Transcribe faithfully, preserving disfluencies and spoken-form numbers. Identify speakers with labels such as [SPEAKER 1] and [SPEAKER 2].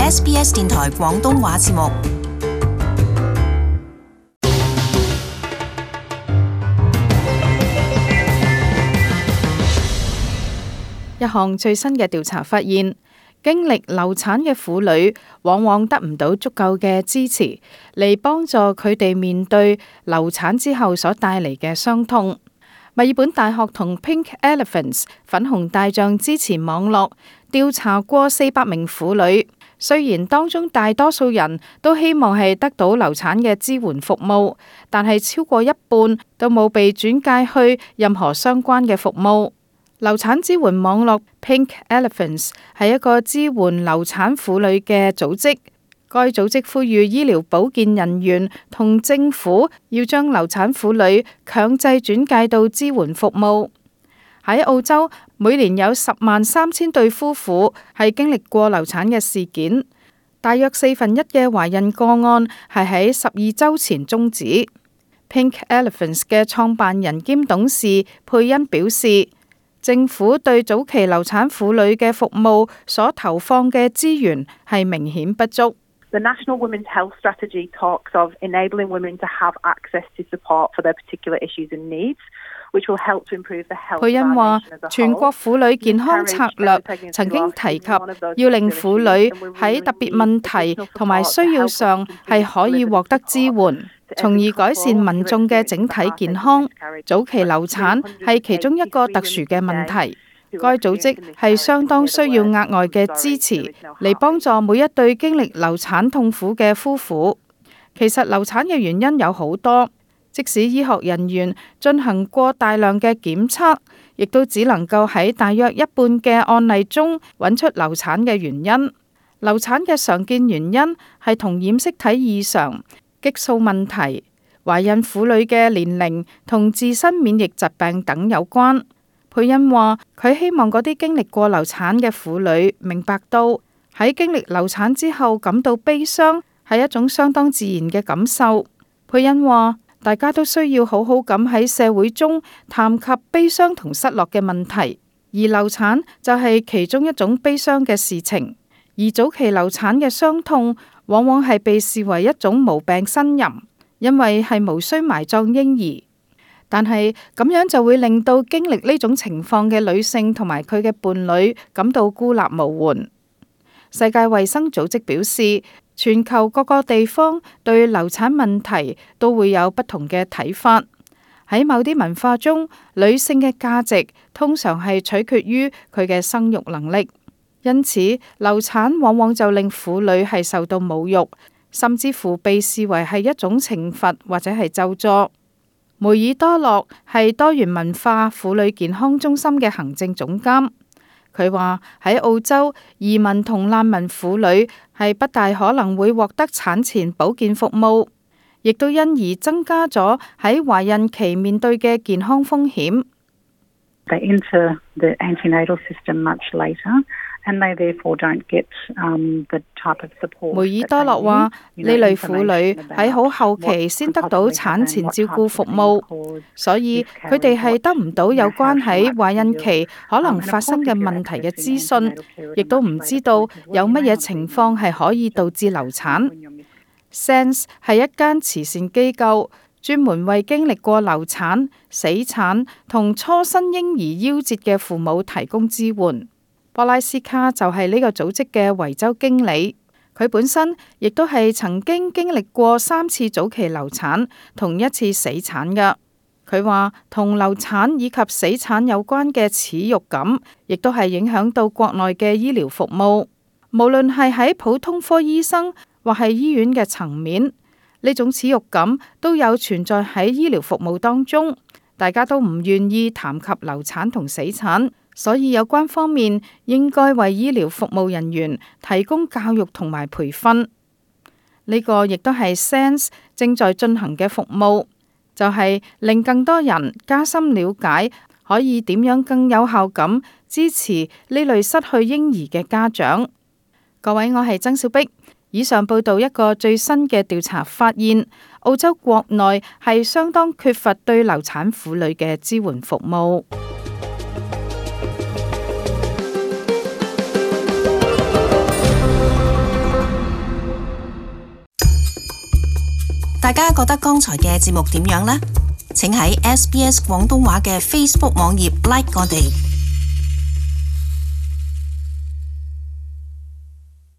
[SPEAKER 1] S B S 電台廣東話節目。
[SPEAKER 2] 一項最新嘅調查發現，經歷流產嘅婦女往往得唔到足夠嘅支持嚟幫助佢哋面對流產之後所帶嚟嘅傷痛。墨爾本大學同 Pink Elephants 粉紅大象支持網絡調查過四百名婦女，雖然當中大多數人都希望係得到流產嘅支援服務，但係超過一半都冇被轉介去任何相關嘅服務。流產支援網絡 Pink Elephants 係一個支援流產婦女嘅組織，該組織呼籲醫療保健人員同政府要將流產婦女強制轉介到支援服務。喺澳洲，每年有十萬三千對夫婦係經歷過流產嘅事件，大約四分一嘅懷孕個案係喺十二週前終止。Pink Elephants 嘅創辦人兼董事佩恩表示，政府對早期流產婦女嘅服務所投放嘅資源係明顯不足。
[SPEAKER 3] The National Women's Health Strategy talks of enabling women to have access to support for their particular issues and needs, which will help to improve the health of our nation as a whole. 佩恩話，全國婦女健康策略曾經提及要令婦女喺特別問題同埋需要上係可以獲得支援，從而改善民眾嘅整體健康。早期流產係其中一個特殊嘅問題，該組織係相當需要額外嘅支持嚟幫助每一對經歷流產痛苦嘅夫婦。其實流產嘅原因有好多，即使醫學人員進行過大量嘅檢測，亦都只能夠喺大約一半嘅案例中揾出流產嘅原因。流產嘅常見原因係同染色體異常、激素問題、懷孕婦女嘅年齡同自身免疫疾病等有關。佩恩話，佢希望嗰啲經歷過流產嘅婦女明白到，喺經歷流產之後感到悲傷係一種相當自然嘅感受。佩恩話，大家都需要好好咁喺社會中談及悲傷同失落嘅問題，而流產就係其中一種悲傷嘅事情。而早期流產嘅傷痛往往係被視為一種無病呻吟，因為係無需埋葬嬰兒。但係咁樣就會令到經歷呢種情況嘅女性同埋佢嘅伴侶感到孤立無援。世界衛生組織表示，全球各個地方對流產問題都會有不同嘅睇法。喺某啲文化中，女性嘅價值通常係取決於佢嘅生育能力，因此流產往往就令婦女係受到侮辱，甚至乎被視為係一種懲罰或者係咒詛。梅爾多洛係多元文化婦女健康中心嘅行政總監，佢話喺澳洲，移民同難民婦女係不大可能會獲得產前保健服務，亦都因而增加咗喺懷孕期面對嘅健康風險。
[SPEAKER 4] They enter the antenatal system much later.
[SPEAKER 2] 梅爾多洛話：呢類婦女喺好後期先得到產前照顧服務，所以佢哋係得唔到有關喺懷孕期可能發生嘅問題嘅資訊，亦都唔知道有乜嘢情況係可以導致流產。Sense 係一間慈善機構，專門為經歷過流產、死產同初生嬰兒夭折嘅父母提供支援。波拉斯卡就係呢個組織嘅維州經理，佢本身亦都係曾經經歷過三次早期流產同一次死產㗎。佢話同流產以及死產有關嘅恥辱感，亦都係影響到國內嘅醫療服務。無論係喺普通科醫生或係醫院嘅層面，呢種恥辱感都有存在喺醫療服務當中。大家都唔願意談及流產同死產。所以有關方面應該為醫療服務人員提供教育同埋培訓。呢個亦都係 Sense 正在進行嘅服務，就係令更多人加深了解，可以點樣更有效咁支持呢類失去嬰兒嘅家長。各位，我係曾小碧。以上報道一個最新嘅調查發現，澳洲國內係相當缺乏對流產婦女嘅支援服務。
[SPEAKER 1] 大家覺得剛才嘅節目點樣呢？請喺 S B S 廣東話嘅 Facebook 網頁 like 我哋。